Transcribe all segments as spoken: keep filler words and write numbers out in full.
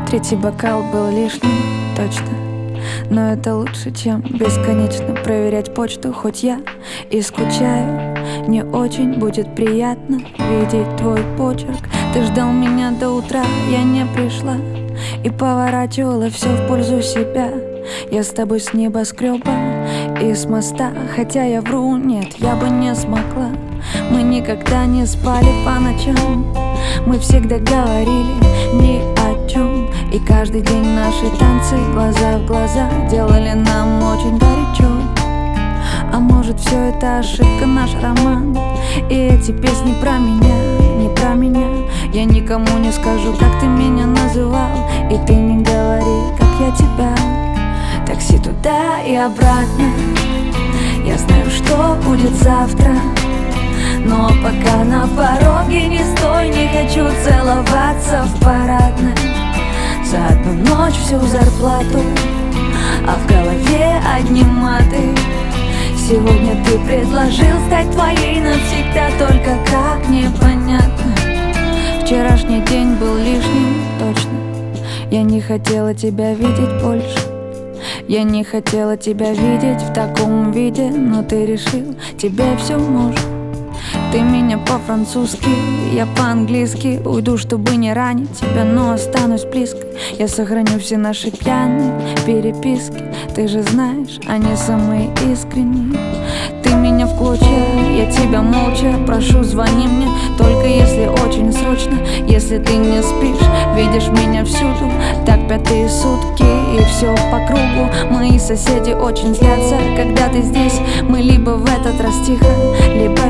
Третий бокал был лишним, точно. Но это лучше, чем бесконечно проверять почту. Хоть я и скучаю, не очень будет приятно видеть твой почерк. Ты ждал меня до утра, я не пришла и поворачивала все в пользу себя. Я с тобой с небоскреба и с моста, хотя я вру, нет, я бы не смогла. Мы никогда не спали по ночам, мы всегда говорили ни о чем. И каждый день наши танцы глаза в глаза делали нам очень горячо. А может, все это ошибка, наш роман, и эти песни про меня, не про меня. Я никому не скажу, как ты меня называл, и ты не говори, как я тебя. Такси туда и обратно, я знаю, что будет завтра. Но пока на пороге не стой, не хочу целоваться в парадной. За одну ночь всю зарплату, а в голове одни маты. Сегодня ты предложил стать твоей навсегда, только как непонятно. Вчерашний день был лишним, точно. Я не хотела тебя видеть больше. Я не хотела тебя видеть в таком виде, но ты решил, тебе все можно. Ты меня по-французски, я по-английски. Уйду, чтобы не ранить тебя, но останусь близко. Я сохраню все наши пьяные переписки. Ты же знаешь, они самые искренние. Ты меня в клочья, я тебя молча прошу, звони мне, только если очень срочно. Если ты не спишь, видишь меня всюду, так пятые сутки и все по кругу. Мои соседи очень злятся, когда ты здесь. Мы либо в этот раз тихо, либо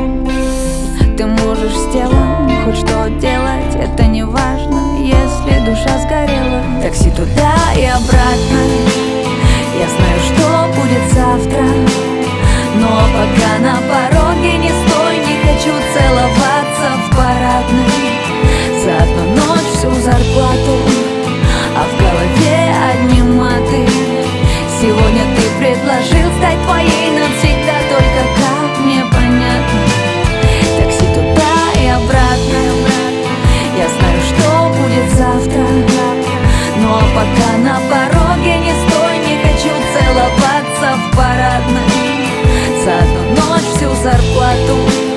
ты можешь с телом хоть что делать, это не важно, если душа сгорела. Такси туда и обратно, я знаю, что будет завтра. Но пока на пороге не стой, не хочу целоваться в парадной. За одну ночь всю зарплату, а в голове одни маты. Сегодня ты предложил стать твоей навсегда, только как непонятно. Такси туда и обратно, я знаю, что будет завтра. Но пока на пороге не стой, не хочу целоваться в парадной. За одну ночь всю зарплату,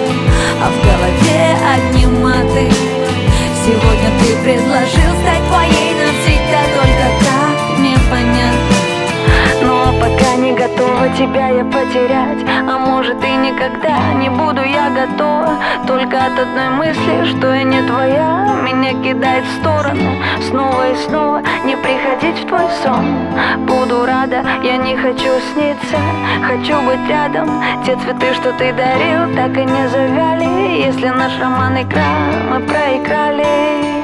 а в голове одни маты. Сегодня ты предложил стать твоей навсегда, только как непонятно. Но пока не готова тебя я потерять, а может и никогда не буду я готова. Только от одной мысли, что я не твоя, меня кидает в сторону снова и снова. Не приходить в твой сон, буду рада, я не хочу сниться, хочу быть рядом. Те цветы, что ты дарил, так и не завяли. Если наш роман игра, мы проиграли.